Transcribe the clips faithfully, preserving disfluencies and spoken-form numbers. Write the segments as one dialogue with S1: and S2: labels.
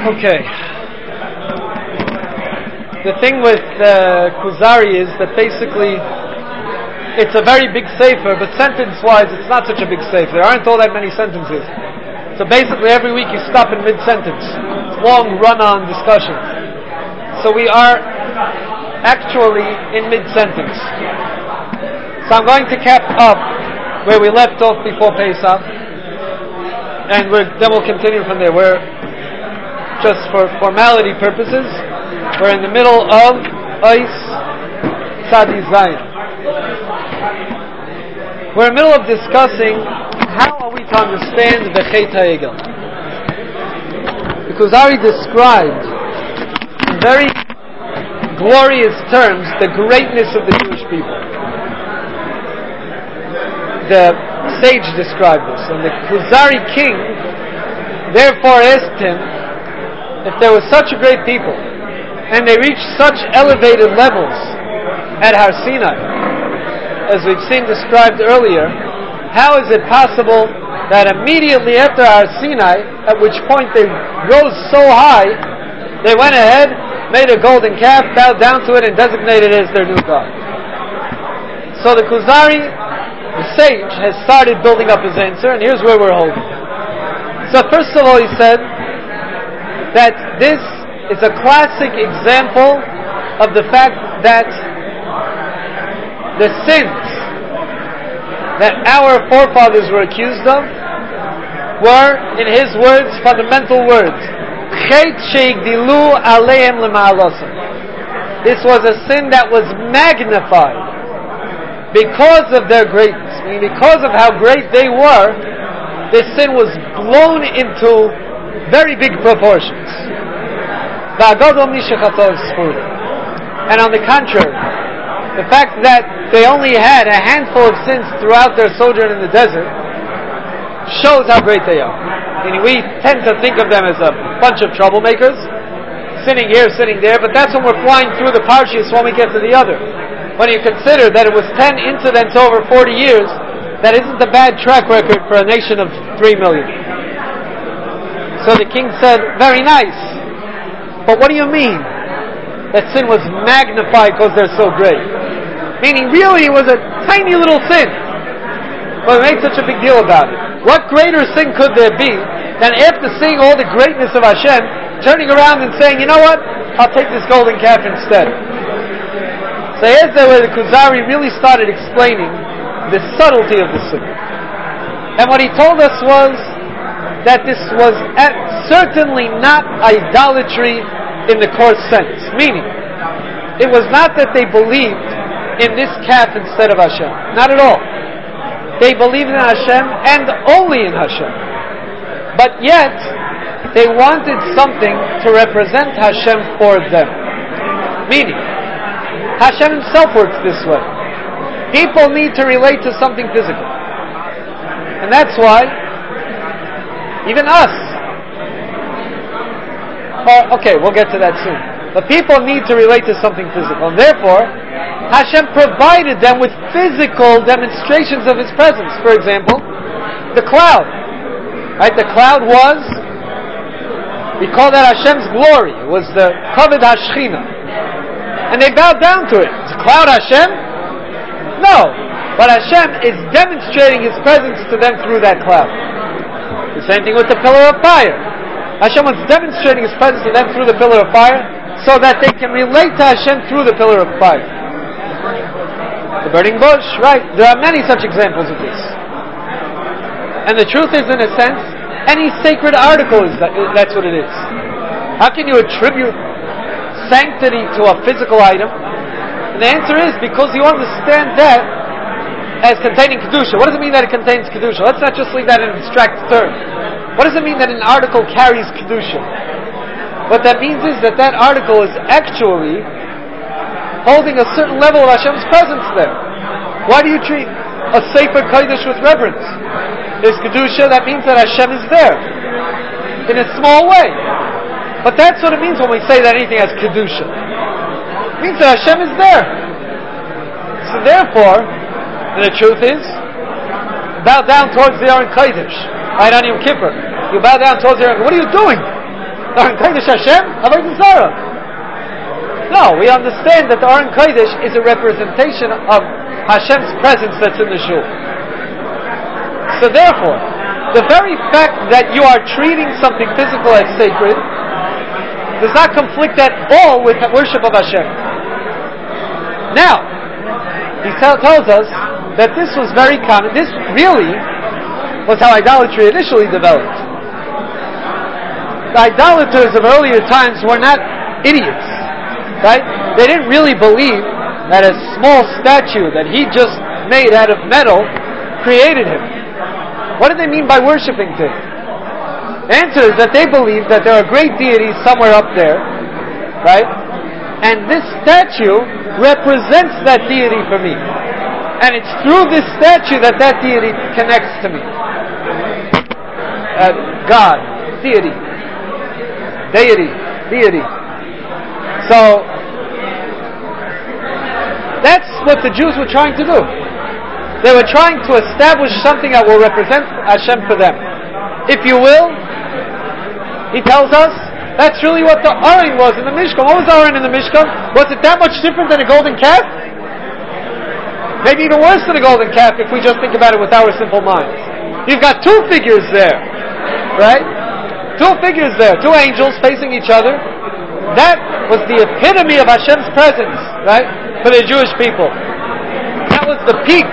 S1: Okay. The thing with uh, Kuzari is that basically it's a very big sefer, but sentence-wise it's not such a big sefer. There aren't all that many sentences. So basically every week you stop in mid-sentence. Long run-on discussions. So we are actually in mid-sentence. So I'm going to cap up where we left off before Pesach, and we're, then we'll continue from there. We're just for formality purposes, we're in the middle of Ois Tzadi Zayin. We're in the middle of discussing how are we to understand the Chet HaEgel. Because Ari described in very glorious terms the greatness of the Jewish people. The sage described this, and the Kuzari king therefore asked him, if there was such a great people, and they reached such elevated levels at Har Sinai, as we've seen described earlier, how is it possible that immediately after Har Sinai, at which point they rose so high, they went ahead, made a golden calf, bowed down to it, and designated it as their new god? So the Kuzari, the sage, has started building up his answer, and here's where we're holding. So first of all, he said that this is a classic example of the fact that the sins that our forefathers were accused of were, in his words, fundamental words. Chet sheigdilu aleim lema'alosam. This was a sin that was magnified because of their greatness. I mean, because of how great they were, this sin was blown into very big proportions. And on the contrary, the fact that they only had a handful of sins throughout their sojourn in the desert shows how great they are. I mean, we tend to think of them as a bunch of troublemakers, sitting here, sitting there, but that's when we're flying through the parshas when we get to the other. When you consider that it was ten incidents over forty years, that isn't a bad track record for a nation of three million. So the king said, very nice, but what do you mean that sin was magnified because they're so great? Meaning really it was a tiny little sin, but we made such a big deal about it. What greater sin could there be than after seeing all the greatness of Hashem, turning around and saying, you know what, I'll take this golden calf instead. So here's where the Kuzari really started explaining the subtlety of the sin. And what he told us was that this was certainly not idolatry in the coarse sense. Meaning, it was not that they believed in this calf instead of Hashem. Not at all. They believed in Hashem and only in Hashem. But yet, they wanted something to represent Hashem for them. Meaning, Hashem himself works this way. People need to relate to something physical. And that's why even us, or, okay, we'll get to that soon, but people need to relate to something physical, and therefore Hashem provided them with physical demonstrations of His presence. For example, the cloud, right? The cloud was, we call that Hashem's glory. It was the Kavod HaShechina, and they bowed down to it. Is the cloud Hashem? No, but Hashem is demonstrating His presence to them through that cloud. The same thing with the pillar of fire. Hashem was demonstrating His presence to them through the pillar of fire so that they can relate to Hashem through the pillar of fire. The burning bush, right? There are many such examples of this. And the truth is, in a sense, any sacred article is that, that's what it is. How can you attribute sanctity to a physical item? And the answer is because you understand that as containing Kedusha. What does it mean that it contains Kedusha? Let's not just leave that in an abstract term. What does it mean that an article carries Kedusha? What that means is that that article is actually holding a certain level of Hashem's presence there. Why do you treat a Sefer Kodesh with reverence? There's Kedusha, that means that Hashem is there. In a small way. But that's what it means when we say that anything has Kedusha. It means that Hashem is there. So therefore, and the truth is, bow down towards the Aron Kodesh, right on Yom Kippur. You bow down towards the Aron. What are you doing? The Aron Kodesh Hashem? Avodah Zarah. No, we understand that the Aron Kodesh is a representation of Hashem's presence that's in the shul. So therefore, the very fact that you are treating something physical as sacred does not conflict at all with the worship of Hashem. Now, he tells us that this was very common. This really was how idolatry initially developed. The idolaters of earlier times were not idiots, right? They didn't really believe that a small statue that he just made out of metal created him. What did they mean by worshiping things? The answer is that they believe that there are great deities somewhere up there, right? And this statue represents that deity for me. And it's through this statue that that deity connects to me. Uh, God, deity. Deity, deity. So, that's what the Jews were trying to do. They were trying to establish something that will represent Hashem for them. If you will, he tells us, that's really what the Aron was in the Mishkan. What was Aron in the Mishkan? Was it that much different than a golden calf? Maybe even worse than a golden calf if we just think about it with our simple minds. You've got two figures there, right? Two figures there, two angels facing each other. That was the epitome of Hashem's presence, right? For the Jewish people. That was the peak.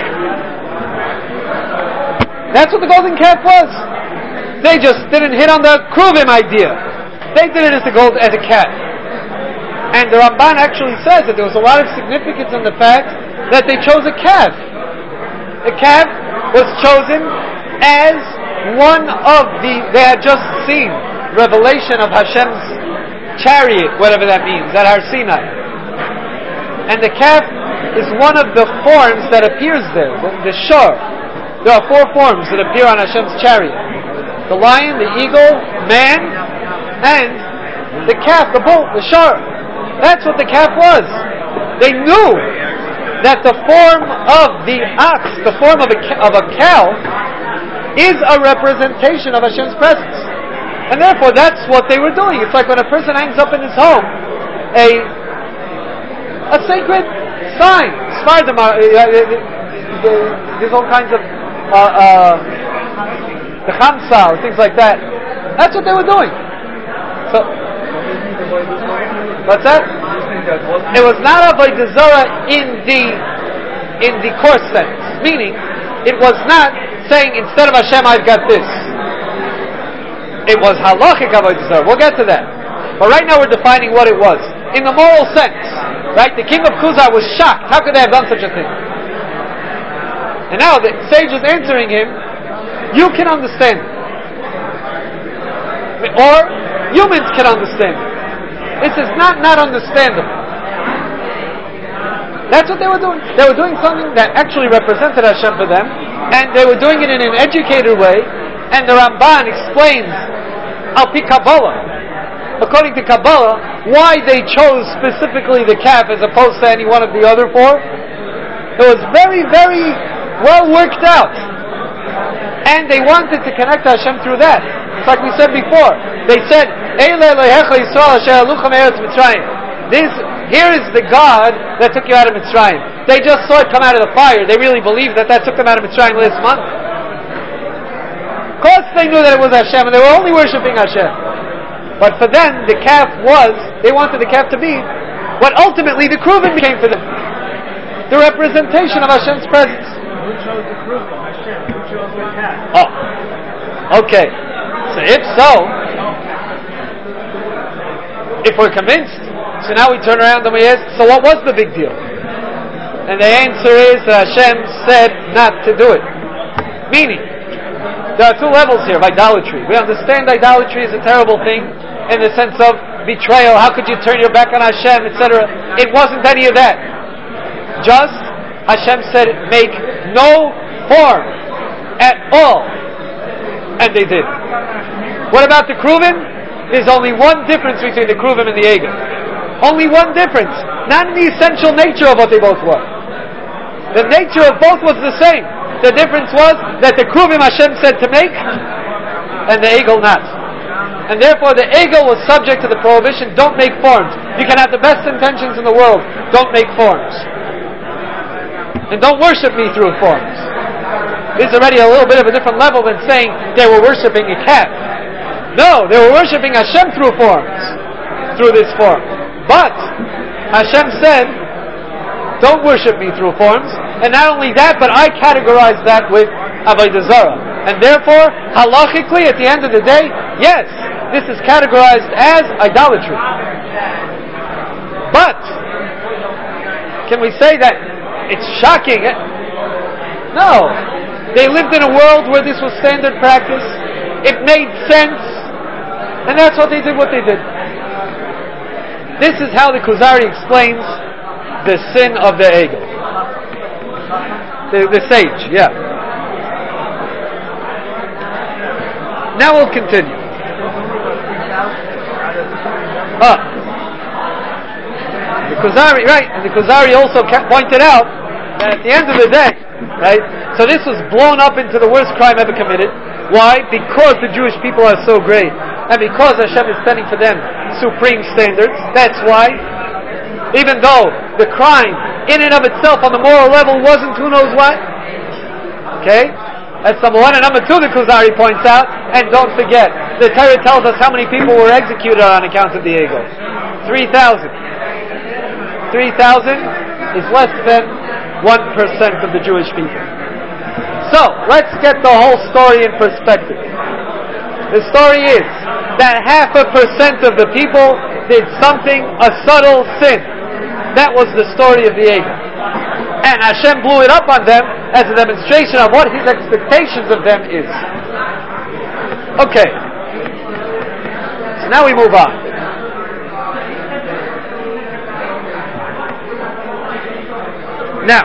S1: That's what the golden calf was. They just didn't hit on the Kruvim idea. They did it as a gold, as a cat. And the Ramban actually says that there was a lot of significance in the fact that they chose a calf. The calf was chosen as one of the, they had just seen revelation of Hashem's chariot, whatever that means, at Har Sinai. And the calf is one of the forms that appears there, the, the shor. There are four forms that appear on Hashem's chariot. The lion, the eagle, man, and the calf, the bull, the shor. That's what the calf was. They knew that the form of the ox, the form of a, of a cow, is a representation of Hashem's presence. And therefore that's what they were doing. It's like when a person hangs up in his home a a sacred sign. There's all kinds of uh, uh, the Chamsa or things like that. That's what they were doing. So, what's that? It was not Avodah Zarah in the in the coarse sense. Meaning, it was not saying, instead of Hashem, I've got this. It was halachic Avodah Zarah. We'll get to that. But right now we're defining what it was. In the moral sense. Right? The king of Kuzar was shocked. How could they have done such a thing? And now the sage is answering him, you can understand it. Or humans can understand it. This is not not understandable. That's what they were doing. They were doing something that actually represented Hashem for them, and they were doing it in an educated way, and the Ramban explains Al Pi Kabbalah, according to Kabbalah, why they chose specifically the calf as opposed to any one of the other four. It was very, very well worked out. And they wanted to connect to Hashem through that. It's like we said before. They said, This, here is the God that took you out of Mitzrayim. They just saw it come out of the fire. They really believed that that took them out of Mitzrayim last month. Of course they knew that it was Hashem, and they were only worshipping Hashem. But for them, the calf was, they wanted the calf to be what ultimately the Kruvim became for them. The representation of Hashem's presence.
S2: Who chose the Kruvim? Hashem. Who chose the calf?
S1: Oh. Okay. So if so, if we're convinced, so now we turn around and we ask, so what was the big deal? And the answer is that Hashem said not to do it. Meaning, there are two levels here of idolatry. We understand idolatry is a terrible thing in the sense of betrayal. How could you turn your back on Hashem, et cetera. It wasn't any of that. Just, Hashem said, make no form at all. And they did. What about the Kruvim? There's only one difference between the Kruvim and the Egel. Only one difference. Not in the essential nature of what they both were. The nature of both was the same. The difference was that the Kruvim Hashem said to make, and the Egel not. And therefore the Egel was subject to the prohibition, don't make forms. You can have the best intentions in the world, don't make forms. And don't worship me through forms. This is already a little bit of a different level than saying they were worshipping a cat. No, they were worshipping Hashem through forms. Through this form. But Hashem said, don't worship me through forms. And not only that, but I categorize that with Avodah Zarah. And therefore, halachically, at the end of the day, yes, this is categorized as idolatry. But, can we say that it's shocking? No. They lived in a world where this was standard practice. It made sense. And that's what they did, what they did. This is how the Kuzari explains the sin of the Egel. The, the sage, yeah. Now we'll continue. Ah. The Kuzari, right, and the Kuzari also pointed out that at the end of the day, right, so this was blown up into the worst crime ever committed. Why? Because the Jewish people are so great. And because Hashem is setting for them supreme standards. That's why, even though the crime in and of itself on the moral level wasn't who knows what. Okay? That's number one. And number two, the Kuzari points out, and don't forget, the Torah tells us how many people were executed on account of the Egel. three thousand. three thousand is less than one percent of the Jewish people. So, let's get the whole story in perspective. The story is that half a percent of the people did something, a subtle sin. That was the story of the Egel. And Hashem blew it up on them as a demonstration of what His expectations of them is. Okay. So now we move on. Now,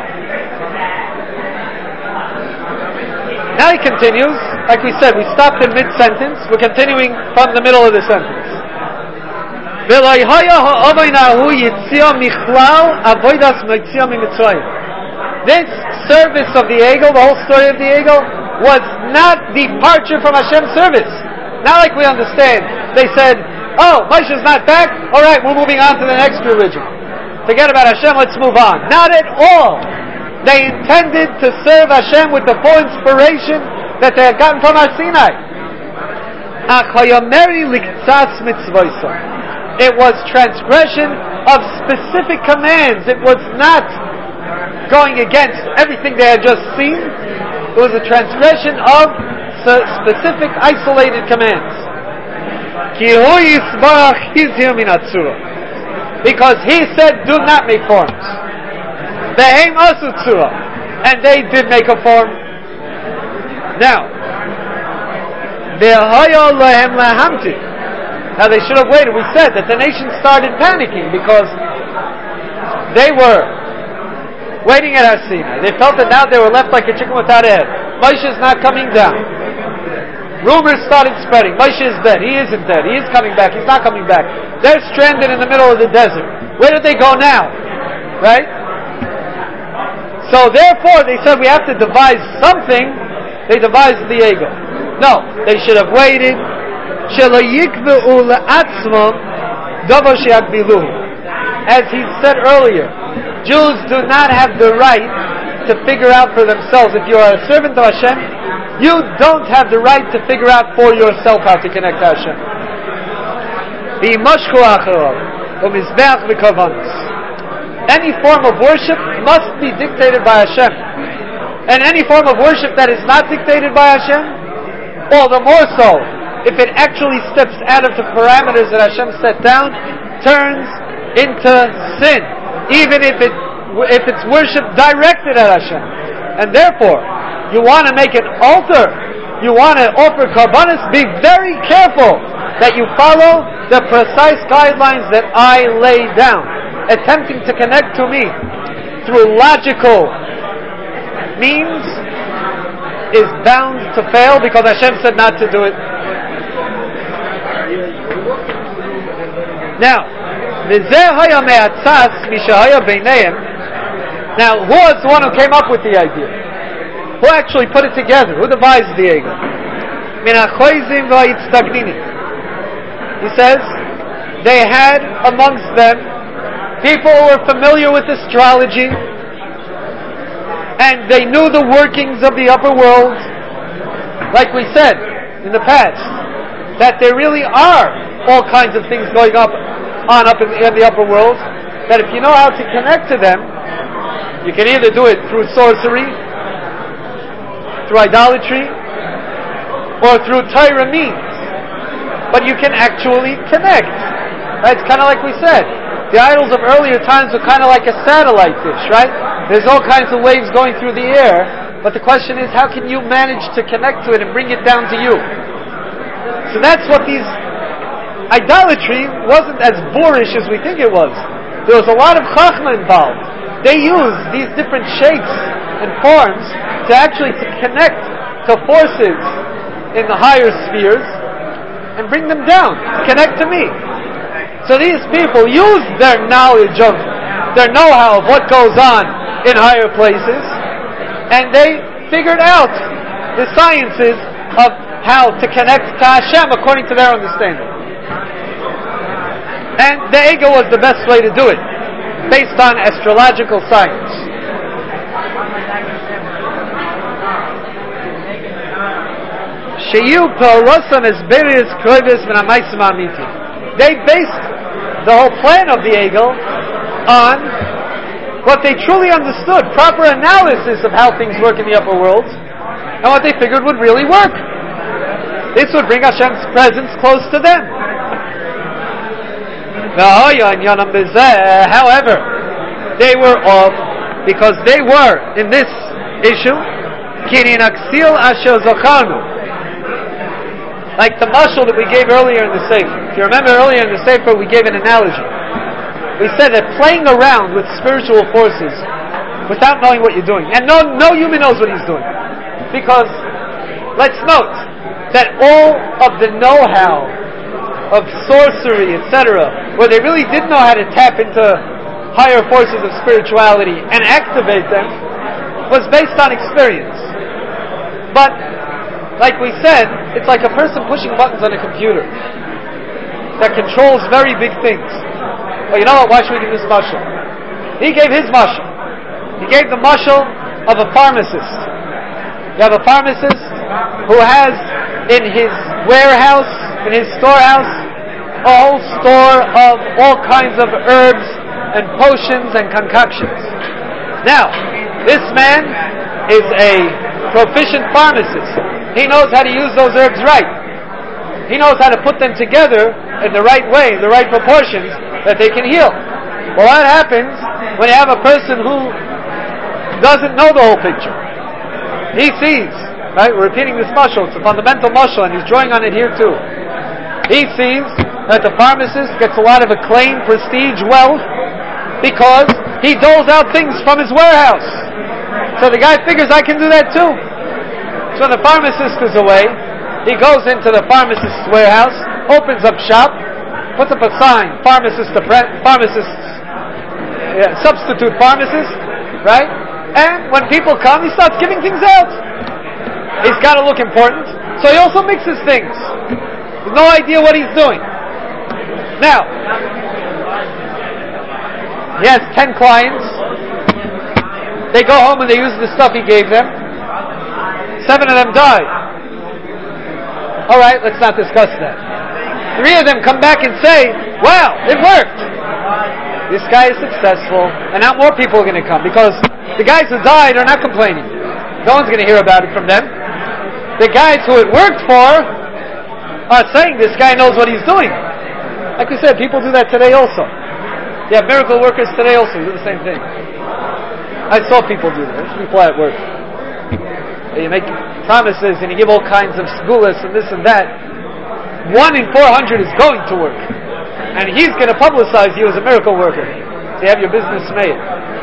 S1: now he continues. Like we said, we stopped in mid-sentence. We're continuing from the middle of the sentence. This service of the Egel, the whole story of the Egel, was not departure from Hashem's service. Not like we understand. They said, oh, Moshe's not back? Alright, we're moving on to the next religion. Forget about Hashem, let's move on. Not at all. They intended to serve Hashem with the full inspiration that they had gotten from Har Sinai. It was transgression of specific commands. It was not going against everything they had just seen. It was a transgression of specific isolated commands. Because He said, do not make forms. And they did make a form. Now, now they should have waited. We said that the nation started panicking because they were waiting at Har Sinai. They felt that now they were left like a chicken without a head. Moshe is not coming down. Rumors started spreading. Moshe is dead. He isn't dead. He is coming back. He's not coming back. They're stranded in the middle of the desert. Where did they go now? Right? So therefore they said we have to devise something. They devised the Egel. No, they should have waited. As he said earlier, Jews do not have the right to figure out for themselves. If you are a servant of Hashem, you don't have the right to figure out for yourself how to connect to Hashem. Any form of worship must be dictated by Hashem. And any form of worship that is not dictated by Hashem, all the more so, if it actually steps out of the parameters that Hashem set down, turns into sin, even if it if it's worship directed at Hashem. And therefore, you want to make an altar, you want to offer karbanos, be very careful that you follow the precise guidelines that I lay down. Attempting to connect to me through logical means is bound to fail because Hashem said not to do it. Now, now who was the one who came up with the idea? Who actually put it together? Who devised the Egel? he says, they had amongst them people who were familiar with astrology, and they knew the workings of the upper world, like we said in the past, that there really are all kinds of things going up on up in the, in the upper world, that if you know how to connect to them, you can either do it through sorcery, through idolatry, or through Torah means. But you can actually connect. Right? It's kind of like we said. The idols of earlier times were kind of like a satellite dish, right? There's all kinds of waves going through the air, but the question is, how can you manage to connect to it and bring it down to you? So that's what these... Idolatry wasn't as boorish as we think it was. There was a lot of chachma involved. They used these different shapes and forms to actually to connect to forces in the higher spheres and bring them down, connect to me. So these people used their knowledge of, their know-how of what goes on in higher places, and they figured out the sciences of how to connect to Hashem according to their understanding. And the ego was the best way to do it, based on astrological science. They based the whole plan of the ego on what they truly understood, proper analysis of how things work in the upper world, and what they figured would really work. This would bring Hashem's presence close to them. However, they were off because they were, in this issue, like the mashal that we gave earlier in the Sefer. If you remember earlier in the Sefer, we gave an analogy. We said that playing around with spiritual forces without knowing what you're doing, and no, no human knows what he's doing. Because, let's note, that all of the know-how of sorcery, et cetera, where they really did know how to tap into higher forces of spirituality and activate them, was based on experience. But, like we said, it's like a person pushing buttons on a computer that controls very big things. Well, you know what? Why should we give this mashal? He gave his mashal. He gave the mashal of a pharmacist. You have a pharmacist who has in his warehouse, in his storehouse, a whole store of all kinds of herbs and potions and concoctions. Now, this man is a proficient pharmacist. He knows how to use those herbs right. He knows how to put them together in the right way, in the right proportions, that they can heal. Well, what happens when you have a person who doesn't know the whole picture? He sees, right? We're repeating this mashal. It's a fundamental mashal, and he's drawing on it here too. He sees that the pharmacist gets a lot of acclaim, prestige, wealth, because he doles out things from his warehouse. So the guy figures, I can do that too. So the pharmacist is away. He goes into the pharmacist's warehouse, opens up shop, puts up a sign, pharmacist, pharmacist, yeah, substitute pharmacist, right? And when people come, he starts giving things out. He's got to look important, so he also mixes things. He's no idea what he's doing. Now, he has ten clients. They go home and they use the stuff he gave them. Seven of them die. All right, let's not discuss that. Three of them come back and say, wow, it worked. This guy is successful, and now more people are going to come, because the guys who died are not complaining. No one's going to hear about it from them. The guys who it worked for are saying this guy knows what he's doing. Like we said, people do that today also. You have miracle workers today also who do the same thing. I saw people do that. There's people at work. You make promises and you give all kinds of segulas and this and that. One in four hundred is going to work. And he's going to publicize you as a miracle worker. So you have your business made.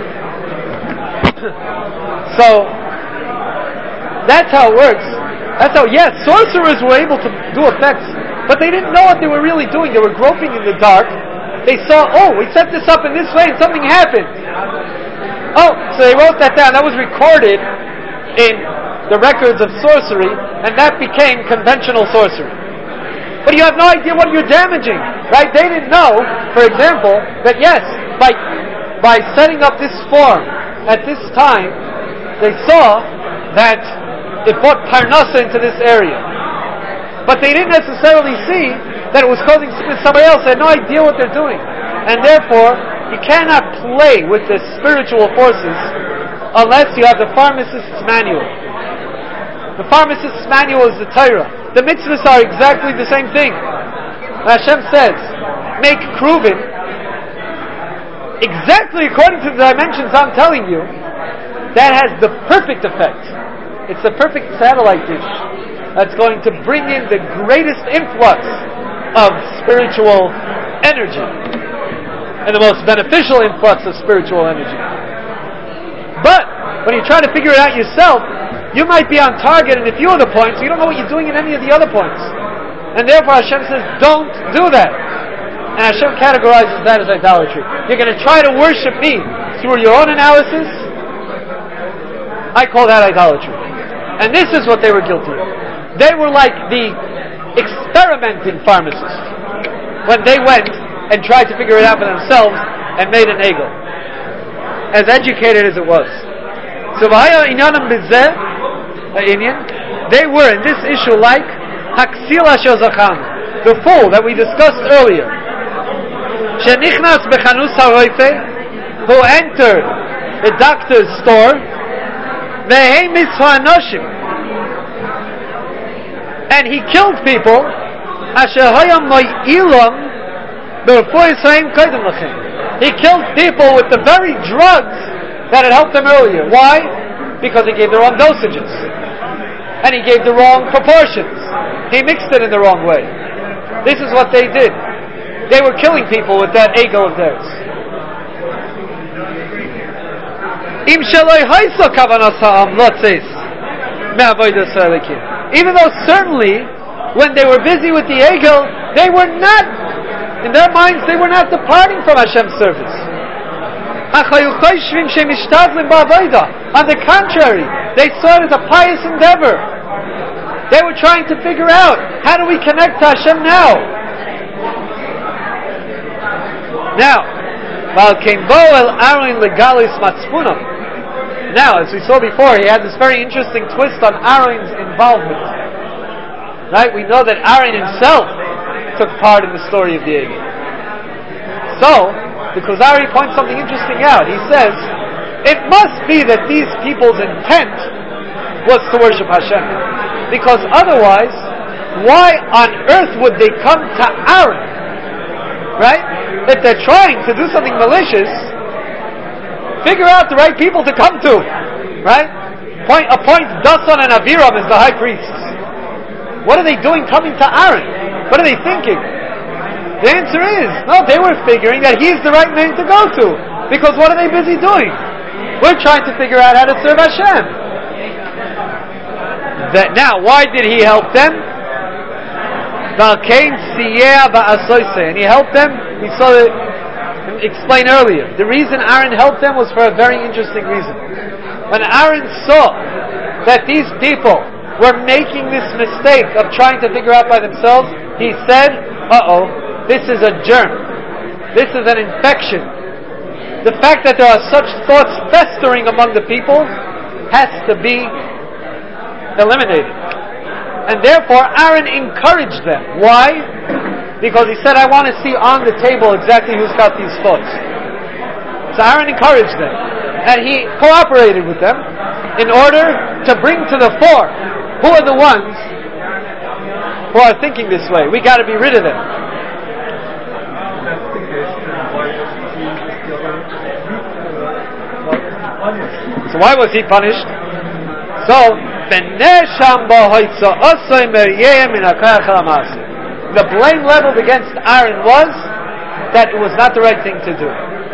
S1: So, that's how it works. That's how, yes, sorcerers were able to do effects, but they didn't know what they were really doing. They were groping in the dark. They saw, oh, we set this up in this way and something happened. Oh, so they wrote that down. That was recorded in the records of sorcery, and that became conventional sorcery. but you have no idea what you're damaging, right? They didn't know, for example, that yes, by by setting up this form at this time, they saw that it brought parnasa into this area. But they didn't necessarily see that it was causing sickness to somebody else. They had no idea what they're doing. And therefore, you cannot play with the spiritual forces unless you have the pharmacist's manual. The pharmacist's manual is the Torah. The mitzvahs are exactly the same thing. Hashem says, make kruvim exactly according to the dimensions I'm telling you. That has the perfect effect. It's the perfect satellite dish that's going to bring in the greatest influx of spiritual energy and the most beneficial influx of spiritual energy. But when you try to figure it out yourself, you might be on target in a few of the points, so you don't know what you're doing in any of the other points. And therefore Hashem says, don't do that. And Hashem categorizes that as idolatry. You're going to try to worship me through your own analysis. I call that idolatry. And this is what they were guilty of. They were like the experimenting pharmacists when they went and tried to figure it out for themselves and made an egel. As educated as it was. So they were in this issue like Haksila Shozacham, the fool that we discussed earlier. Shenichnas bechanus haroife, who entered the doctor's store, vehei mitzvah anoshim, and he killed people. Asher hayam mo'ilam b'refoi Yisrael koydem lachem. He killed people with the very drugs that had helped them earlier. Why? Because he gave the wrong dosages, and he gave the wrong proportions. He mixed it in the wrong way. This is what they did. They were killing people with that ego of theirs. Even though certainly, when they were busy with the ego, they were not, in their minds, they were not departing from Hashem's service. On the contrary, they saw it as a pious endeavor. They were trying to figure out, how do we connect to Hashem now? Now, now, as we saw before, he had this very interesting twist on Aaron's involvement. Right? We know that Aaron himself took part in the story of the Egel. So, the Kuzari points something interesting out. He says, it must be that these people's intent was to worship Hashem. Because otherwise, why on earth would they come to Aaron? Right? If they're trying to do something malicious, figure out the right people to come to. Right? Point, appoint Dasan and Aviram as the high priests. What are they doing coming to Aaron? What are they thinking? The answer is, no, they were figuring that he's the right man to go to. Because what are they busy doing? We're trying to figure out how to serve Hashem. That now, why did he help them? And he helped them, we saw it explained earlier. The reason Aaron helped them was for a very interesting reason. When Aaron saw that these people were making this mistake of trying to figure out by themselves, he said, uh-oh, this is a germ. This is an infection. The fact that there are such thoughts festering among the people has to be eliminated. And therefore, Aaron encouraged them. Why? Because he said, I want to see on the table exactly who's got these thoughts. So Aaron encouraged them. And he cooperated with them in order to bring to the fore who are the ones who are thinking this way. We got to be rid of them. So why was he punished? So, the blame leveled against Aaron was that it was not the right thing to do.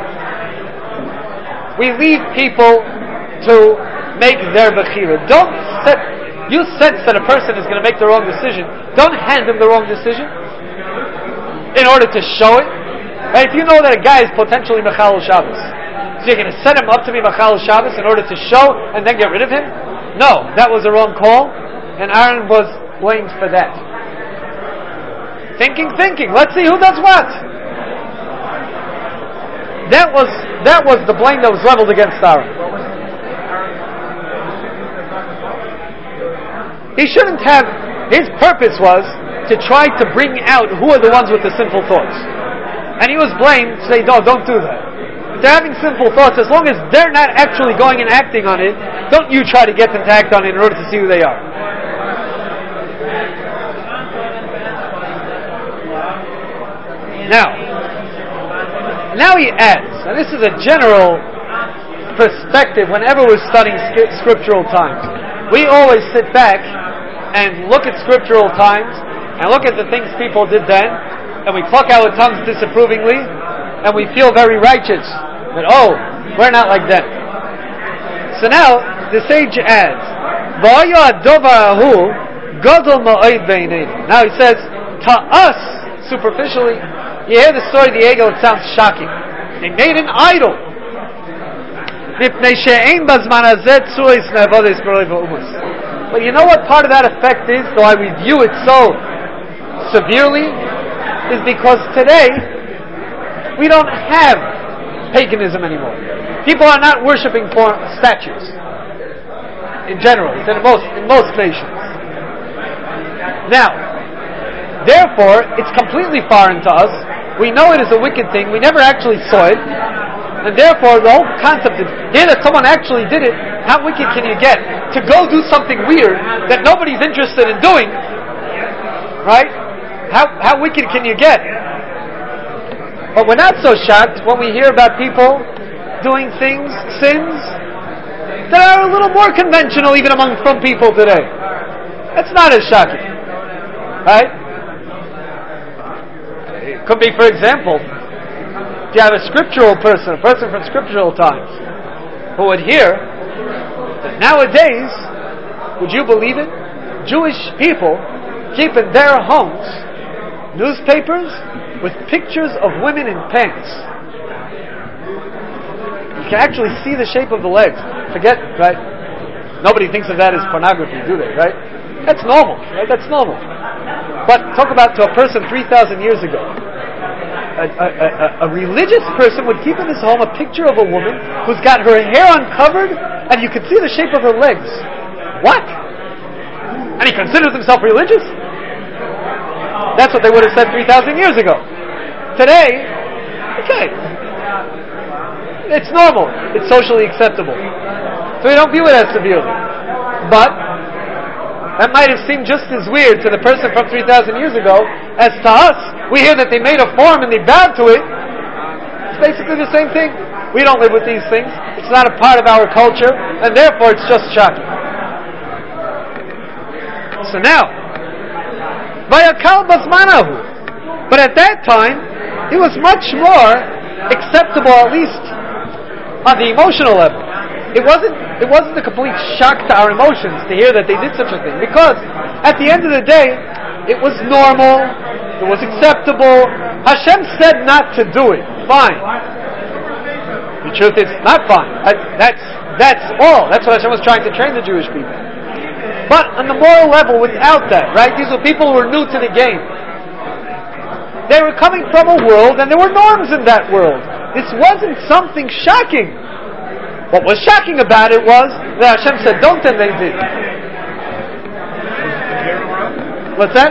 S1: We leave people to make their bechira. Don't set, you sense that a person is going to make the wrong decision. Don't hand him the wrong decision in order to show it. Right? If you know that a guy is potentially Mechal Shabbos, so you're going to set him up to be Mechal Shabbos in order to show and then get rid of him? No, that was a wrong call, and Aaron was blamed for that. Thinking, thinking. Let's see who does what. That was that was the blame that was leveled against Aaron. He shouldn't have. His purpose was to try to bring out who are the ones with the sinful thoughts, and he was blamed to say, "No, don't do that." If they're having sinful thoughts, as long as they're not actually going and acting on it, don't you try to get them to act on it in order to see who they are. Now, now he adds, and this is a general perspective whenever we're studying scriptural times. We always sit back and look at scriptural times and look at the things people did then, and we pluck our tongues disapprovingly, and we feel very righteous. That, oh, we're not like them. So now, the sage adds, now he says, to us, superficially, you hear the story of the Egel, it sounds shocking. They made an idol. But you know what part of that effect is, though I review it so severely, is because today we don't have paganism anymore. People are not worshipping for statues. In general, in most, in most nations. Now, therefore, it's completely foreign to us. We know it is a wicked thing. We never actually saw it. And therefore, the whole concept is, here that someone actually did it, how wicked can you get? To go do something weird that nobody's interested in doing, right? How, how wicked can you get? But we're not so shocked when we hear about people doing things, sins, that are a little more conventional even among some people today. That's not as shocking. Right? It could be, for example, if you have a scriptural person, a person from scriptural times, who would hear that nowadays, would you believe it, Jewish people keep in their homes newspapers with pictures of women in pants. You can actually see the shape of the legs. Forget, right? Nobody thinks of that as pornography, do they, right? That's normal, right? That's normal. But talk about to a person three thousand years ago. A, a, a, a religious person would keep in his home a picture of a woman who's got her hair uncovered and you could see the shape of her legs. What? And he considers himself religious? That's what they would have said three thousand years ago. Today, okay. It's normal. It's socially acceptable. So we don't view it as severely. But that might have seemed just as weird to the person from three thousand years ago as to us. We hear that they made a form and they bowed to it. It's basically the same thing. We don't live with these things. It's not a part of our culture, and therefore it's just shocking. So now, Vayakal Basmanahu. But at that time, it was much more acceptable, at least on the emotional level. It wasn't it wasn't a complete shock to our emotions to hear that they did such a thing. Because at the end of the day, it was normal, it was acceptable. Hashem said not to do it. Fine. The truth is, not fine. That's that's all. That's what Hashem was trying to train the Jewish people. But on the moral level, without that, right? These were people who were new to the game. They were coming from a world, and there were norms in that world. This wasn't something shocking. What was shocking about it was that Hashem said, don't, and they did. What's that?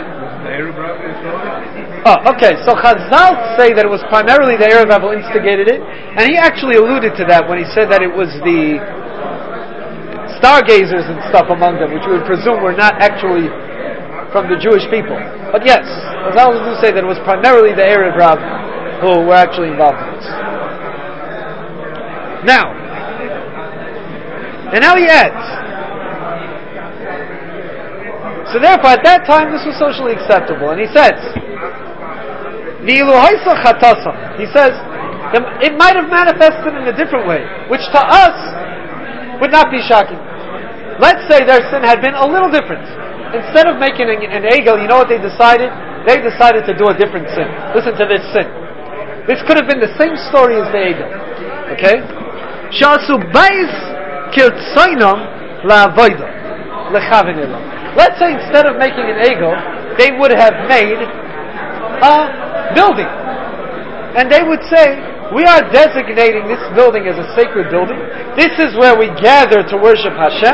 S1: Oh, okay. So Chazal say that it was primarily the Erev who instigated it, and he actually alluded to that when he said that it was the stargazers and stuff among them, which we would presume were not actually from the Jewish people. But yes, Chazal do say that it was primarily the Erev Rav who were actually involved in this. Now, and now he adds. So therefore, at that time, this was socially acceptable. And he says, he says, it might have manifested in a different way, which to us would not be shocking. Let's say their sin had been a little different. Instead of making an, an egel, you know what they decided? They decided to do a different sin. Listen to this sin. This could have been the same story as the egel. Okay? Shasu bais kirtsainam la'avoida lechavin elam. Let's say instead of making an egel, they would have made a building. And they would say, we are designating this building as a sacred building. This is where we gather to worship Hashem.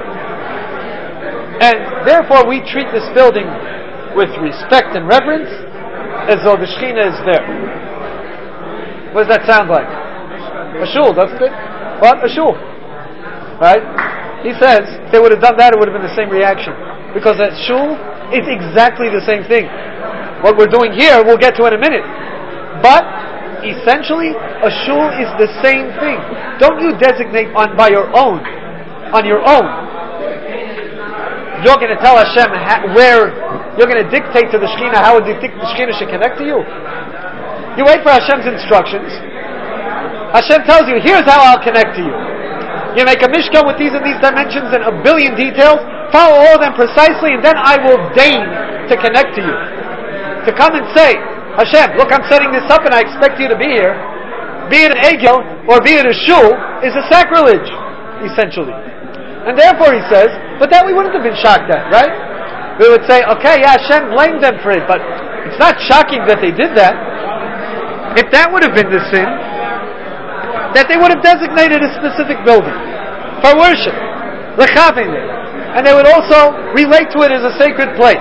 S1: And therefore we treat this building with respect and reverence as though the Shekhinah is there. What does that sound like? A shul, doesn't it? What? A shul. Right? He says, if they would have done that, it would have been the same reaction. Because that shul is exactly the same thing. What we're doing here, we'll get to in a minute. But, essentially, a shul is the same thing. Don't you designate on by your own. On your own. You're going to tell Hashem ha- where, you're going to dictate to the Shekhinah how the Shekhinah should connect to you. You wait for Hashem's instructions. Hashem tells you, here's how I'll connect to you. You make a Mishkan with these and these dimensions and a billion details, follow all of them precisely, and then I will deign to connect to you. To come and say, Hashem, look, I'm setting this up and I expect you to be here. Be it an egel or be it a shul is a sacrilege, essentially. And therefore he says, but that we wouldn't have been shocked at, right? We would say, okay, yeah, Hashem blamed them for it, but it's not shocking that they did that. If that would have been the sin, that they would have designated a specific building for worship, and they would also relate to it as a sacred place.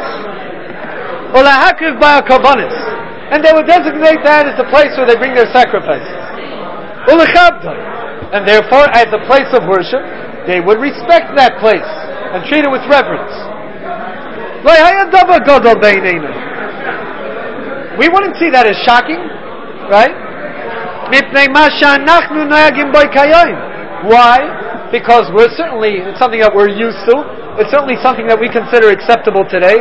S1: And they would designate that as the place where they bring their sacrifices. And therefore, as a place of worship, they would respect that place and treat it with reverence. We wouldn't see that as shocking, right? Why? Because we're certainly, it's something that we're used to. It's certainly something that we consider acceptable today.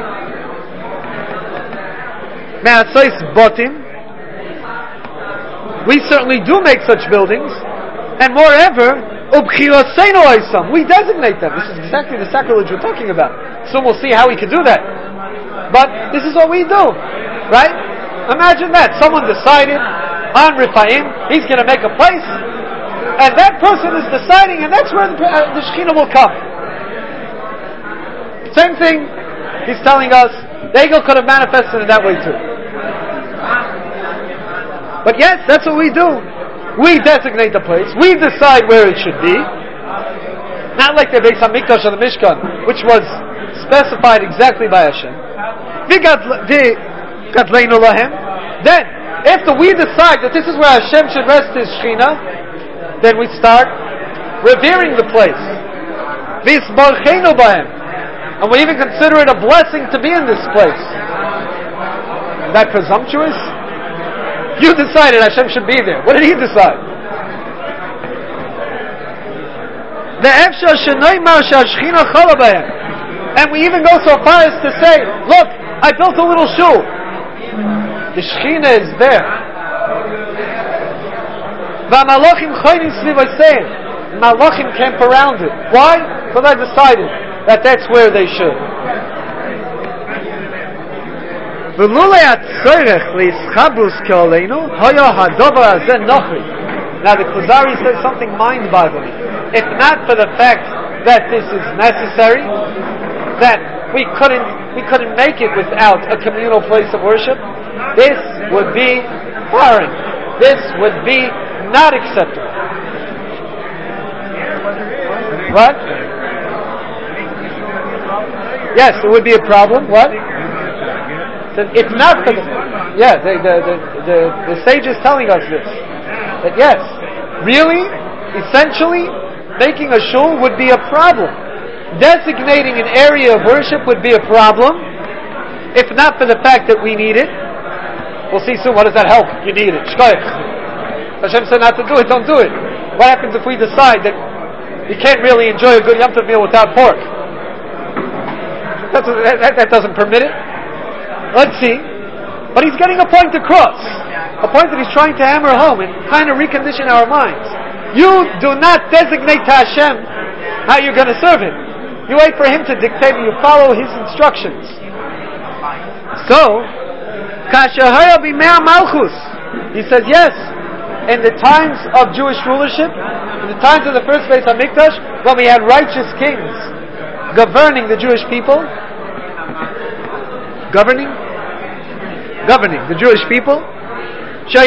S1: We certainly do make such buildings, and moreover, we designate them. This is exactly the sacrilege we're talking about. Soon we'll see how we can do that. But this is what we do, right? Imagine that. Someone decided on Rifaim, he's going to make a place, and that person is deciding, and that's where the, uh, the Shekhinah will come. Same thing, he's telling us, the Egel could have manifested in that way too. But yes, that's what we do. We designate the place, we decide where it should be. Not like the Beis HaMikdash or the Mishkan, which was specified exactly by Hashem. Then, after we decide that this is where Hashem should rest His Shekhinah, then we start revering the place. And we even consider it a blessing to be in this place. Is that presumptuous? You decided Hashem should be there. What did He decide? And we even go so far as to say, look, I built a little shul. The Shekhinah is there. Malachim camp around it. Why? Because I decided that that's where they should. Now the Kuzari says something mind-boggling. If not for the fact that this is necessary, that we couldn't we couldn't make it without a communal place of worship, this would be foreign. This would be not acceptable. What? Yes, it would be a problem. What? If not for the... Yeah, the, the, the, the, the sage is telling us this. That yes, really, essentially, making a shul would be a problem. Designating an area of worship would be a problem. If not for the fact that we need it. We'll see soon. What does that help? You need it. Shkoyach. Hashem said not to do it, don't do it. What happens if we decide that you can't really enjoy a good Yom Tov meal without pork? That's, that, that doesn't permit it. Let's see. But he's getting a point across. A point that he's trying to hammer home and kind of recondition our minds. You do not designate to Hashem how you're going to serve Him. You wait for Him to dictate and you follow His instructions. So, Kashahaya b'mea malchus. He says, yes, in the times of Jewish rulership, in the times of the first Beis HaMikdash, when we had righteous kings governing the Jewish people, governing, governing the Jewish people, they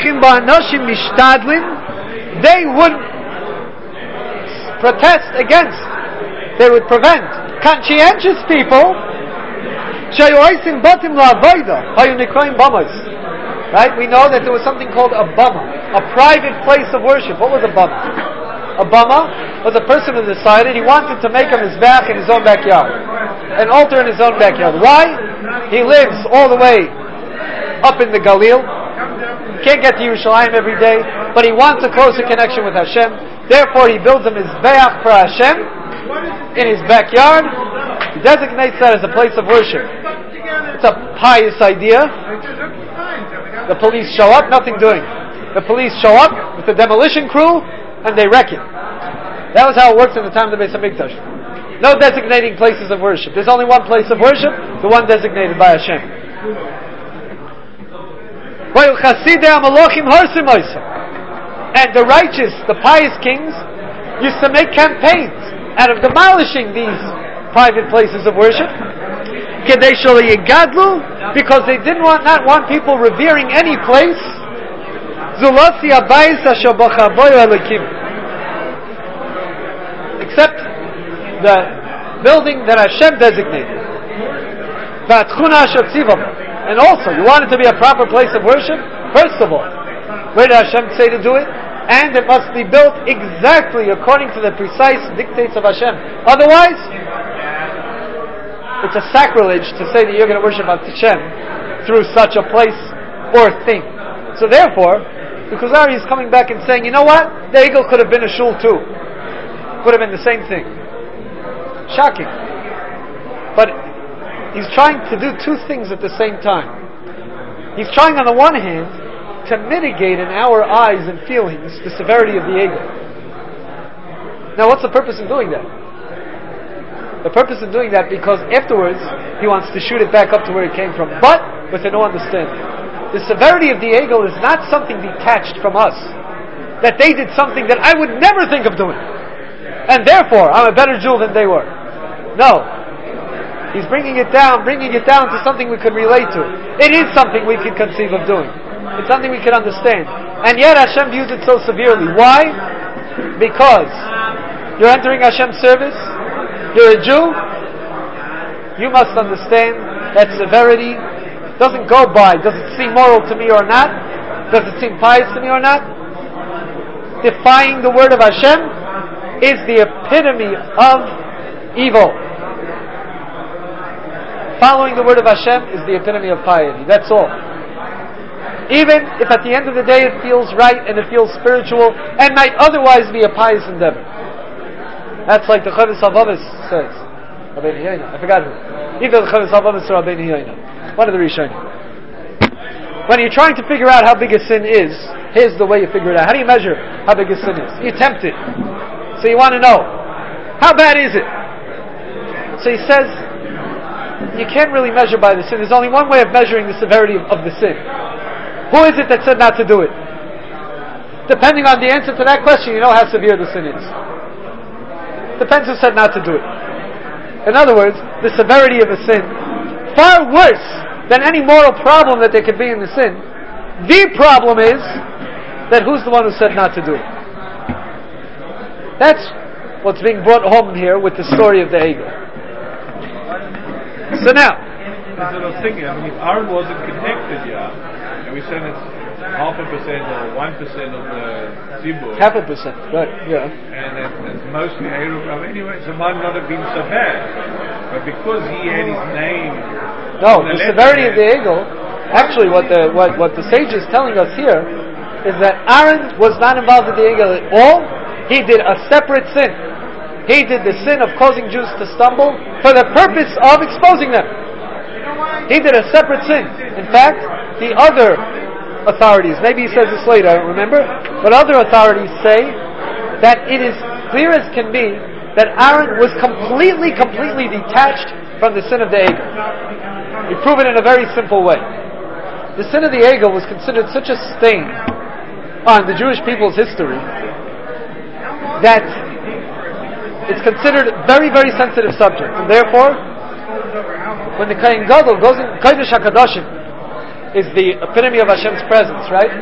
S1: would protest against, they would prevent conscientious people, right? We know that there was something called a bama, a private place of worship. What was a bama? A bama was a person who decided he wanted to make a mizbeach in his own backyard, an altar in his own backyard. Why? He lives all the way up in the Galil, can't get to Yerushalayim every day, but he wants a closer connection with Hashem. Therefore, he builds a mizbeach for Hashem in his backyard. He designates that as a place of worship. It's a pious idea. The police show up, nothing doing. The police show up with the demolition crew, and they wreck it. That was how it worked in the time of the Beis Hamikdash. No designating places of worship. There's only one place of worship, the one designated by Hashem. And the righteous, the pious kings, used to make campaigns out of demolishing these private places of worship, because they did not, not want people revering any place except the building that Hashem designated. And also, you want it to be a proper place of worship? First of all, where did Hashem say to do it? And it must be built exactly according to the precise dictates of Hashem. Otherwise, it's a sacrilege to say that you're going to worship Hashem through such a place or thing. So therefore, the Kuzari is coming back and saying, you know what? The eagle could have been a shul too. Could have been the same thing. Shocking. But he's trying to do two things at the same time. He's trying on the one hand to mitigate in our eyes and feelings the severity of the eagle. Now what's the purpose in doing that? The purpose in doing that because afterwards he wants to shoot it back up to where it came from, but with no understanding. The severity of the eagle is not something detached from us. That they did something that I would never think of doing. And therefore I'm a better Jew than they were. No. He's bringing it down, bringing it down to something we could relate to. It is something we could conceive of doing. It's something we could understand. And yet Hashem views it so severely. Why? Because you're entering Hashem's service, you're a Jew, you must understand that severity doesn't go by, does it seem moral to me or not? Does it seem pious to me or not? Defying the word of Hashem is the epitome of evil. Following the word of Hashem is the epitome of piety. That's all. Even if at the end of the day it feels right and it feels spiritual and might otherwise be a pious endeavor. That's like the Chavis Havavis says. I forgot who. Either the Chavis Havavis or Rabbeinu Yoina. One of the Rishonim. When you're trying to figure out how big a sin is, here's the way you figure it out. How do you measure how big a sin is? You tempt it. So you want to know, how bad is it? So he says, you can't really measure by the sin. There's only one way of measuring the severity of, of the sin. Who is it that said not to do it? Depending on the answer to that question, you know how severe the sin is. Depends who said not to do it. In other words, the severity of a sin, far worse than any moral problem that there could be in the sin. The problem is that who's the one who said not to do it? That's what's being brought home here with the story of the eagle. So now,
S2: I was thinking, I mean, if Aaron wasn't connected, yeah, and we said it's half a percent or one percent of the zibur.
S1: Half a percent, right? Yeah.
S2: And it, it's mostly Eruv. Anyway, so it might not have been so bad, but because he had his name.
S1: No, the, the severity of the eagle. Actually, what the what what the sage is telling us here is that Aaron was not involved in the eagle at all. He did a separate sin. He did the sin of causing Jews to stumble for the purpose of exposing them. He did a separate sin. In fact, the other authorities, maybe he says this later, I don't remember, but other authorities say that it is clear as can be that Aaron was completely, completely detached from the sin of the eagle. We prove it in a very simple way. The sin of the eagle was considered such a stain on the Jewish people's history that it's considered a very, very sensitive subject. And therefore, when the Kohen Gadol goes in Kodesh HaKadoshim is the epitome of Hashem's presence, right?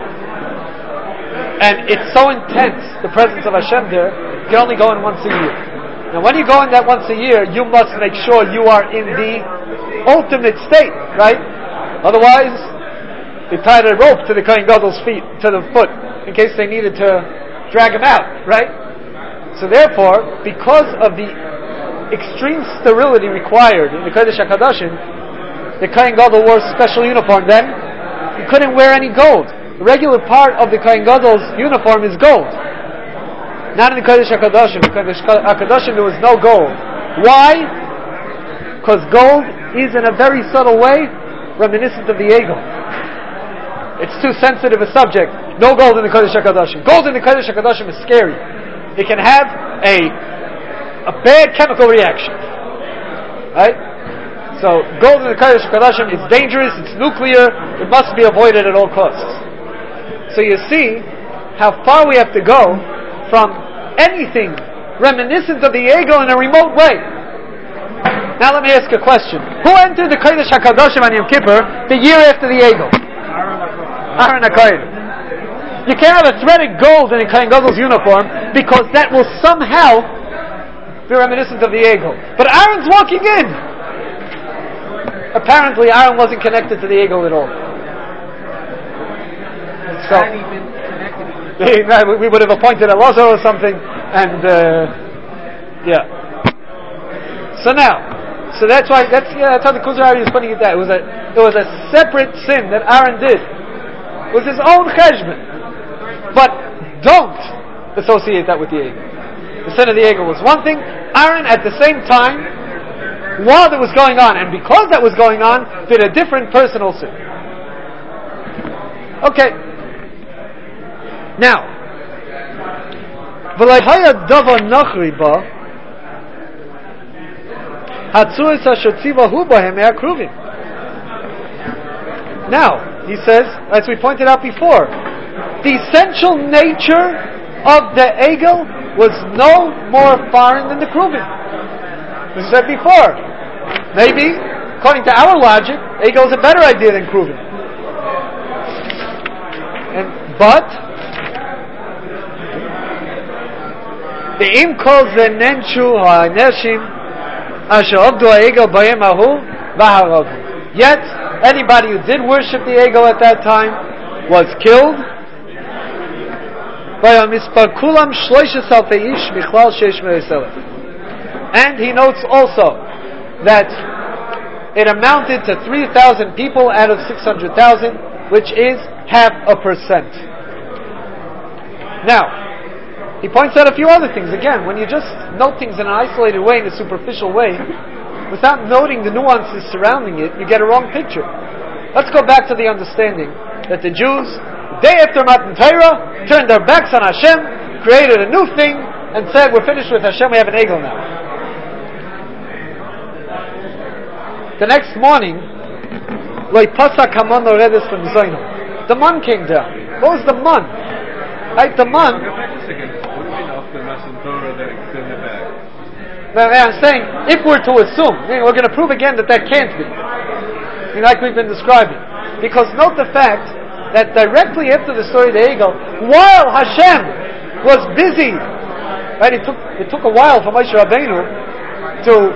S1: And it's so intense, the presence of Hashem there, you can only go in once a year. Now when you go in that once a year, you must make sure you are in the ultimate state, right? Otherwise, they tied a rope to the Kohen Gadol's feet, to the foot, in case they needed to drag him out, right? So therefore, because of the extreme sterility required in the Kodesh HaKadoshim, the Kohen Gadol wore special uniform then. He couldn't wear any gold. The regular part of the Kohen Gadol's uniform is gold. Not in the Kodesh HaKadoshim. In the Kodesh HaKadoshim there was no gold. Why? Because gold is in a very subtle way reminiscent of the Egel. It's too sensitive a subject. No gold in the Kodesh HaKadoshim. Gold in the Kodesh HaKadoshim is scary. It can have a a bad chemical reaction. Right? So gold in the Kodesh HaKadoshim is dangerous, it's nuclear, it must be avoided at all costs. So you see how far we have to go from anything reminiscent of the Egel in a remote way. Now let me ask a question. Who entered the Kodesh HaKadoshim on Yom Kippur the year after the Egel? Aaron HaKohen. You can't have a threaded gold in a Kohen Gadol's uniform because that will somehow be reminiscent of the Egel. But Aaron's walking in. Apparently Aaron wasn't connected to the Egel at all. So, we would have appointed a Elazar or something, and uh, yeah. So now, so that's why that's yeah, that's how the Kuzari is putting it down. It was a it was a separate sin that Aaron did. It was his own cheshbon. But don't associate that with the Egel. The sin of the Egel was one thing. Aaron, at the same time, while that was going on, and because that was going on, did a different personal sin. Okay. Now, now, he says, as we pointed out before, the essential nature of the Egel was no more foreign than the Kruvim. We said before, maybe, according to our logic, Egel is a better idea than Kruvim. And but the im kol ze nenshu ha'aneshim asher avdu ha'egel b'yem hahu v'haragu. Yet anybody who did worship the Egel at that time was killed. And he notes also that it amounted to three thousand people out of six hundred thousand, which is half a percent. Now, he points out a few other things. Again, when you just note things in an isolated way, in a superficial way, without noting the nuances surrounding it, you get a wrong picture. Let's go back to the understanding that the Jews, day after Matan Torah, turned their backs on Hashem, created a new thing, and said, we're finished with Hashem, we have an Egel now. The next morning, the man came down. What was the man? Right, the man. I'm saying, if we're to assume, we're going to prove again that that can't be, like we've been describing. Because note the fact that directly after the story of the Egel, while Hashem was busy, right? It took it took a while for Moshe Rabbeinu to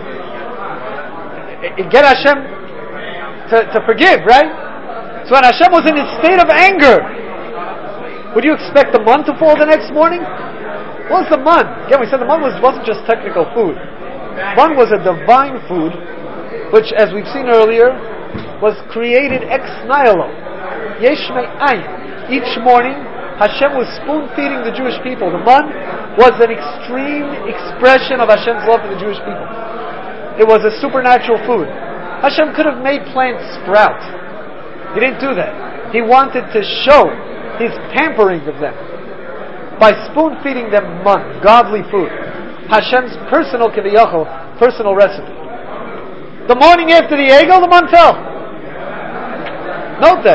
S1: get Hashem to, to forgive, right? So when Hashem was in a state of anger, would you expect the man to fall the next morning? What was the man? Again, we said the man was, wasn't just technical food. Man was a divine food, which, as we've seen earlier, was created ex nihilo. Yesh me'ayin. Each morning, Hashem was spoon-feeding the Jewish people. The man was an extreme expression of Hashem's love for the Jewish people. It was a supernatural food. Hashem could have made plants sprout. He didn't do that. He wanted to show His pampering of them by spoon-feeding them man, godly food. Hashem's personal kiviyachol, personal recipe. The morning after the Egel, the man fell. Note that.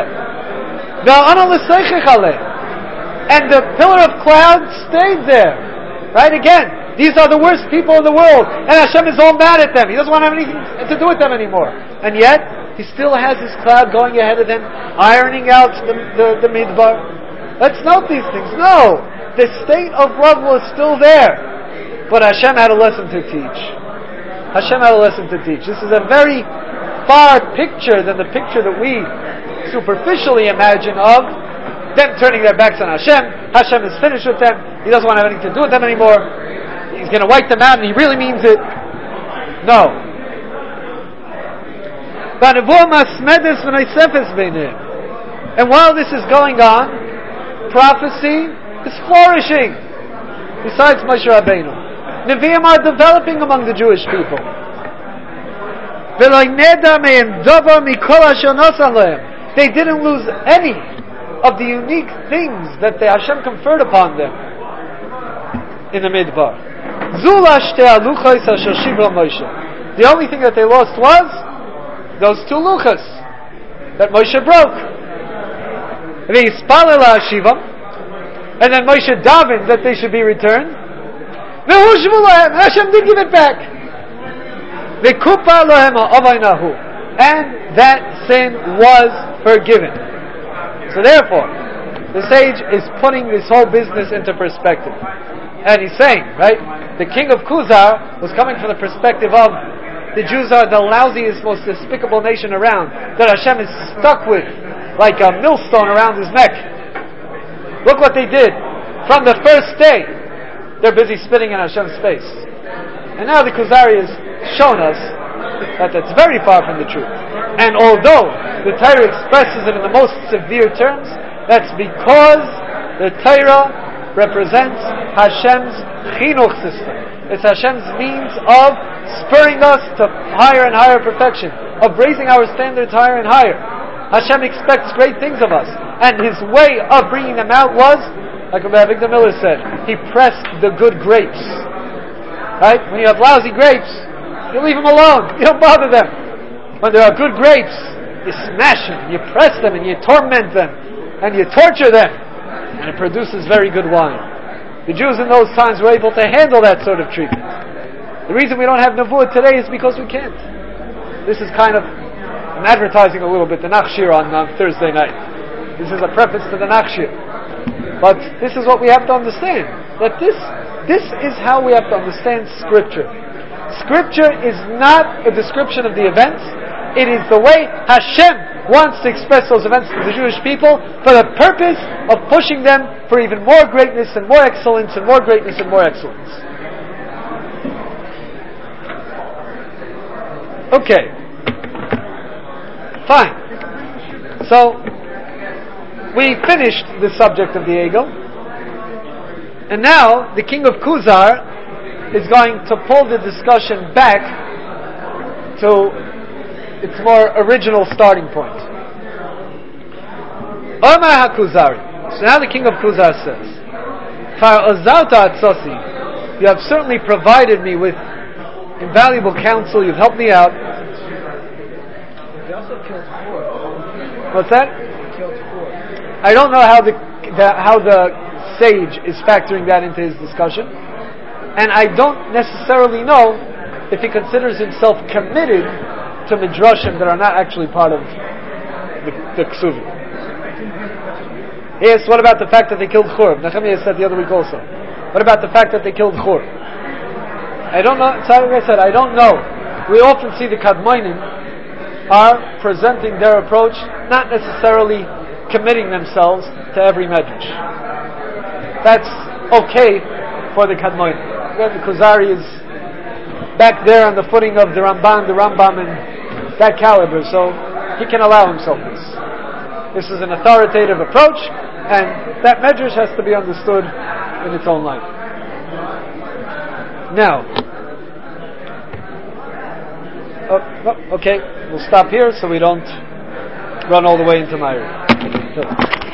S1: And the pillar of cloud stayed there. Right? Again, these are the worst people in the world. And Hashem is all mad at them. He doesn't want to have anything to do with them anymore. And yet, He still has his cloud going ahead of him, ironing out the, the, the midbar. Let's note these things. No! The state of love was still there. But Hashem had a lesson to teach. Hashem had a lesson to teach. This is a very far picture than the picture that we superficially imagine of them turning their backs on Hashem. Hashem is finished with them. He doesn't want to have anything to do with them anymore. He's going to wipe them out, and he really means it. No. And while this is going on, prophecy is flourishing. Besides Moshe Rabbeinu, Nevi'im are developing among the Jewish people. They didn't lose any of the unique things that the Hashem conferred upon them in the Midbar. The only thing that they lost was those two luchas that Moshe broke. And then Moshe davened that they should be returned. Hashem did give it back. And that sin was forgiven. So therefore, the sage is putting this whole business into perspective. And he's saying, right, the king of Kuzar was coming from the perspective of the Jews are the lousiest, most despicable nation around, that Hashem is stuck with like a millstone around his neck. Look what they did. From the first day, they're busy spitting in Hashem's face. And now the Kuzari has shown us that that's very far from the truth. And although the Torah expresses it in the most severe terms, that's because the Torah represents Hashem's chinuch system. It's Hashem's means of spurring us to higher and higher perfection, of raising our standards higher and higher. Hashem expects great things of us, and His way of bringing them out was, like Rabbi Avigdor Miller said, He pressed the good grapes. Right? When you have lousy grapes, you leave them alone. You don't bother them. When there are good grapes, you smash them, you press them, and you torment them, and you torture them, and it produces very good wine. The Jews in those times were able to handle that sort of treatment. The reason we don't have Nevuah today is because we can't. This is kind of, I'm advertising a little bit, the Nachshir on, on Thursday night. This is a preface to the Nachshir. But this is what we have to understand. That this, this is how we have to understand Scripture. Scripture is not a description of the events. It is the way Hashem wants to express those events to the Jewish people for the purpose of pushing them for even more greatness and more excellence and more greatness and more excellence. Okay. Fine. So, we finished the subject of the Egel. And now, the king of Kuzar is going to pull the discussion back to its more original starting point. Omar HaKuzari. So now the king of Kuzar says, Far Ozauta Atzosi, you have certainly provided me with invaluable counsel, you've helped me out.
S3: He also killed four.
S1: What's that?
S3: He killed four.
S1: I don't know how the, the how the sage is factoring that into his discussion. And I don't necessarily know if he considers himself committed to midrashim that are not actually part of the, the Ksuvim. Yes, what about the fact that they killed Chur? Nehemiah said the other week also. What about the fact that they killed Chur? I don't know. So like I said, I don't know. We often see the Kadmonim are presenting their approach, not necessarily committing themselves to every medrash. That's okay for the Kadmonim. Again, the Kuzari is back there on the footing of the Ramban, the Rambam, and that caliber, so he can allow himself this. This is an authoritative approach, and that medrash has to be understood in its own light. Now, oh, oh, okay, we'll stop here so we don't run all the way into Meir.